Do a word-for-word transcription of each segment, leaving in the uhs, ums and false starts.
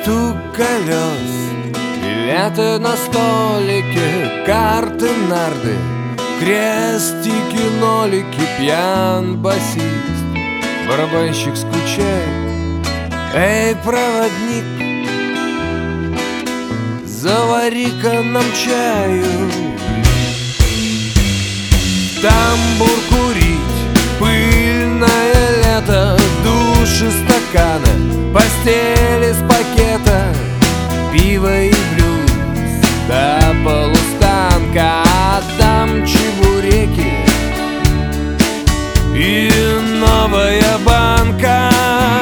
стук колес, билеты на столике, карты, нарды, крестики, нолики, пьян басист, барабанщик скучает. Эй, проводник, завари-ка нам чаю. Тамбур курить, пыльное лето, душ из стакана, постель из пакета, пиво и блюз до полустанка, а там чебуреки и новая банка.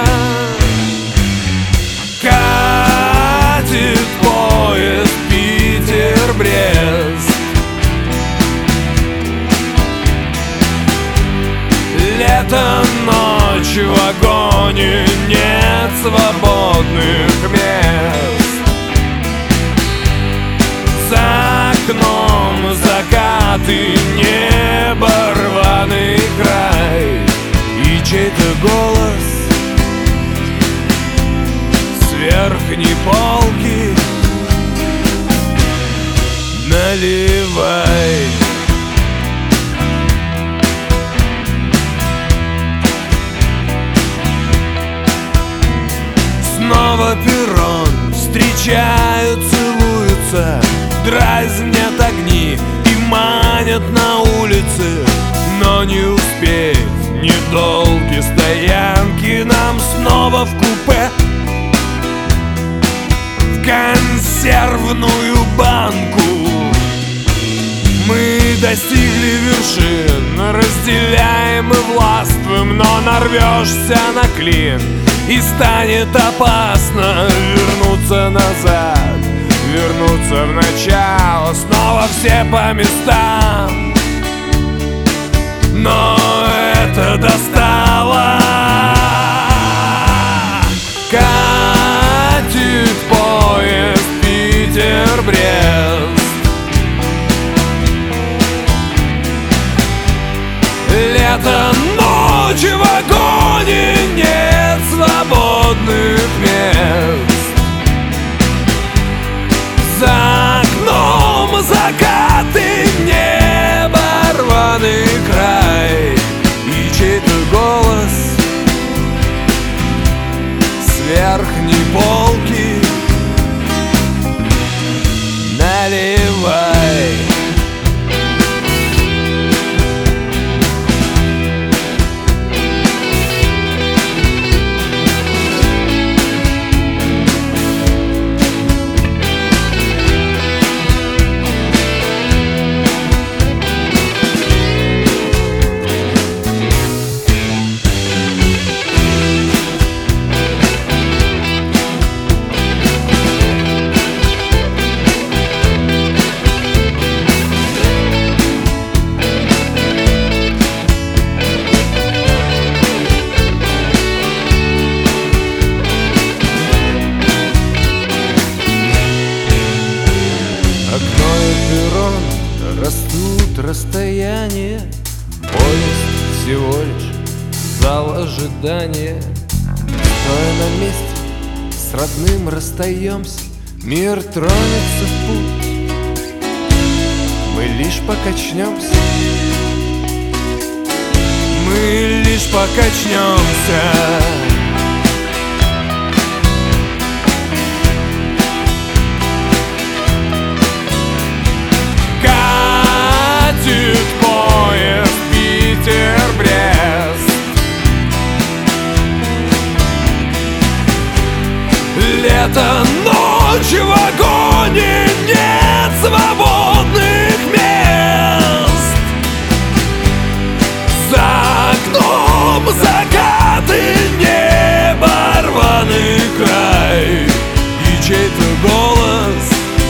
Катит поезд Питер-Брест, лето, ночь, в вагоне нет свободных мест. За окном закаты, небо, рваный край, и чей-то голос с верхней полки: наливай. Снова перрон, встречают, целуются, дразнят огни и манят на улице. Но не успеть недолгие стоянки, нам снова в купе, в консервную банку. Мы достигли вершин, разделяем и властвуем, но нарвешься на клин, и станет опасно вернуться назад, вернуться в начало, снова все по местам. Но это достало. Катит поезд Питер-Брест, лето, ночь, в вагоне нет свободных мест. За окном закаты, небо, рваный край, и чей-то голос с верхней полки: наливай. Окно и перрон, растут расстояния, поезд всего лишь зал ожидания. Стоя на месте, с родным расстаемся, мир тронется в путь, мы лишь покачнемся, мы лишь покачнемся. Поезд Питер-Брест, лето, ночь, в вагоне нет свободных мест. За окном закаты, небо, рваный край, и чей-то голос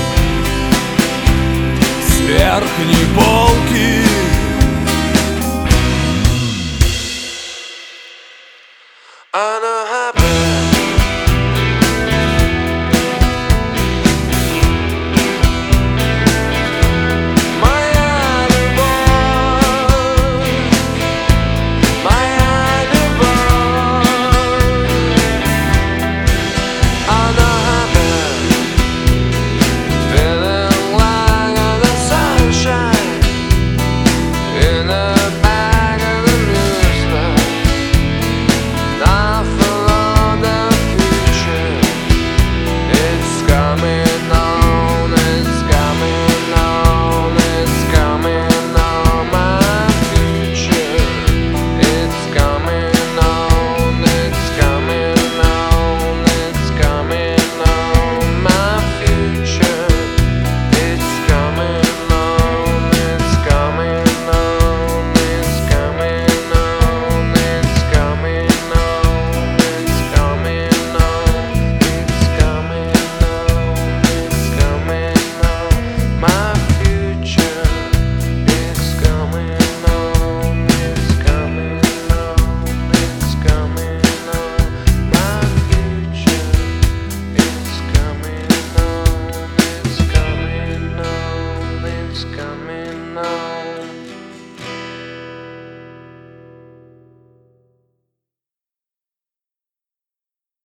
с верхней полки: I know how